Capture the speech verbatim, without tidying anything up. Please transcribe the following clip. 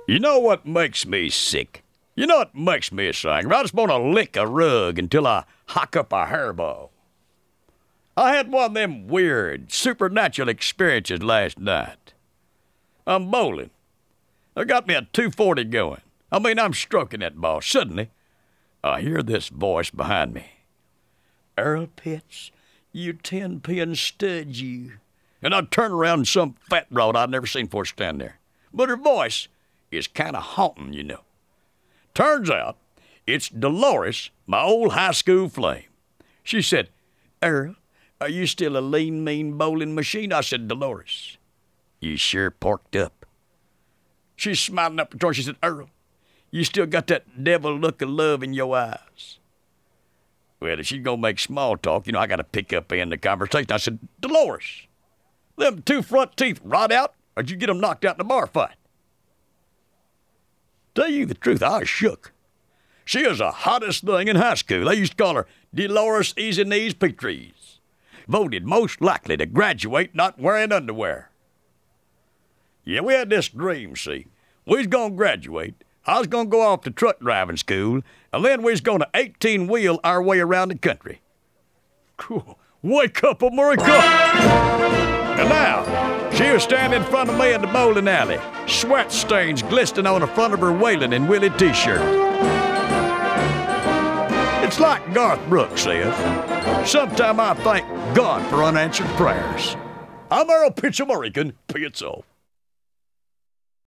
You know what makes me sick? You know what makes me sick? I just want to lick a rug until I hock up a hairball. I had one of them weird, supernatural experiences last night. I'm bowling. I got me a two forty going. I mean, I'm stroking that ball. Suddenly, I hear this voice behind me. Earl Pitts, you ten-pin stud, you. And I turn around and some fat broad I'd never seen before stand there. But her voice is kind of haunting, you know. Turns out, it's Dolores, my old high school flame. She said, Earl, are you still a lean, mean bowling machine? I said, Dolores, you sure porked up. She's smiling up at her. She said, Earl, you still got that devil look of love in your eyes. Well, if she's going to make small talk, you know, I got to pick up in the conversation. I said, Dolores, them two front teeth rot out, or did you get them knocked out in a bar fight? Tell you the truth, I was shook. She was the hottest thing in high school. They used to call her Dolores Easy Knees Petries. Voted most likely to graduate not wearing underwear. Yeah, we had this dream, see. We was going to graduate. I was going to go off to truck driving school, and then we was going to eighteen-wheel our way around the country. Cool. Wake up, America! And now, she was standing in front of me in the bowling alley, sweat stains glistening on the front of her Waylon and Willie t-shirt. It's like Garth Brooks says, sometime I thank God for unanswered prayers. I'm Earl Pitts American. Pitts off.